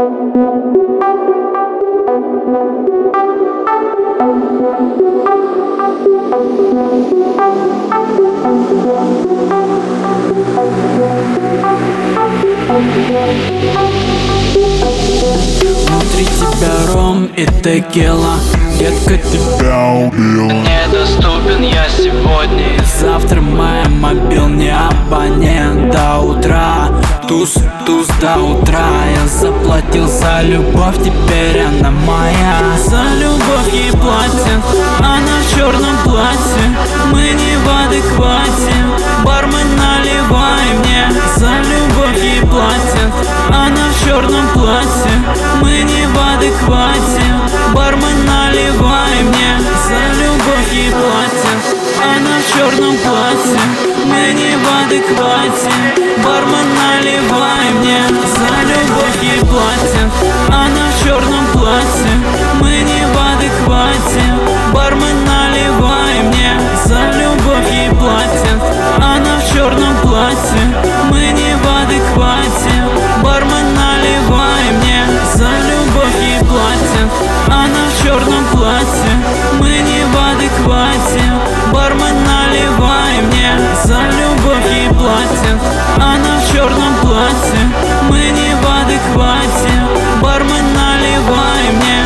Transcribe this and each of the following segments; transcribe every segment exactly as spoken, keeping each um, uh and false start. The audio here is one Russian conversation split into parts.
Внутри тебя ром и текила, детка, тебя убил. Недоступен я сегодня, завтра моя мобил не абонент. До утра, туз, туз до утра. Я заплатил за любовь, теперь она моя. За любовь ей платят, она в черном платье. Мы не в адеквате, бармен, наливай мне. За любовь ей платят, она в черном платье. Мы не в адеквате, бармен, наливай мне. За любовь ей платят, она в черном платье. Мы не в адеквате, бармен, наливай мне. За любовь ей платят, она в черном платье. Мы не в адеквате, бармен, наливай мне. За любовь ей платят, она в черном платье. Мы не в адеквате, бармен, наливай мне. За любовь ей платят, она в черном платье. Мы не в адеквате, бармен, наливай мне. За любовь ей платят, она в черном платье. Мы не в адеквате, бармен, наливай мне.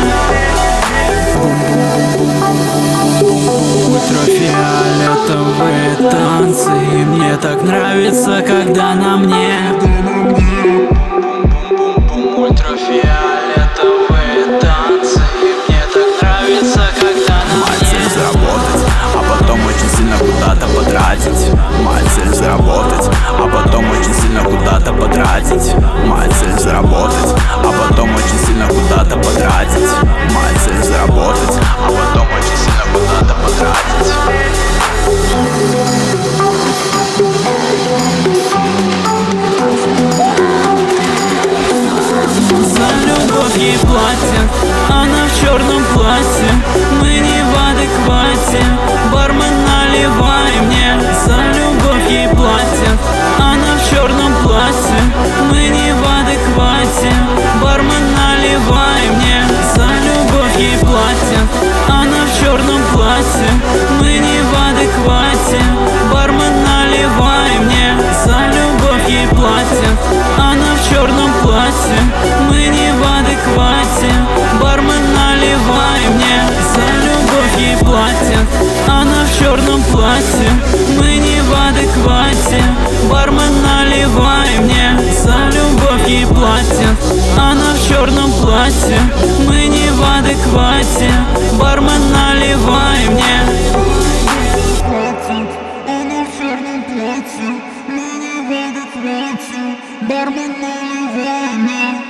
Ультрафиолетовые танцы, и мне так нравится, когда на мне. Ультрафиолетовые танцы, и мне так нравится, когда на мне. Моя цель заработать, а потом очень сильно куда-то потратить. Моя цель заработать, а потом очень сильно куда-то потратить. Моя цель заработать, а потом очень сильно куда-то потратить. Моя цель заработать, а потом очень сильно куда-то потратить. За любовь ей платят, она в черном платье. Мы не в адеквате, бармен, наливай мне. За любовь ей платят, она в черном платье. Мы не в адеквате, бармен, наливай мне. За любовь ей платят, она в черном платье. Мы не в адеквате, бармен, наливай мне. За любовь ей платят, она в черном платье. Мы не в адеквате, бармен, наливай мне. За любовь ей платят, она в черном платье. Мы не в адеквате, бармен, наливай мне. За любовь ей платят, она в черном платье. Мы не в адеквате, бармен, наливай мне. Она в черном платье, мы не в адеквате, бармен, наливай мне.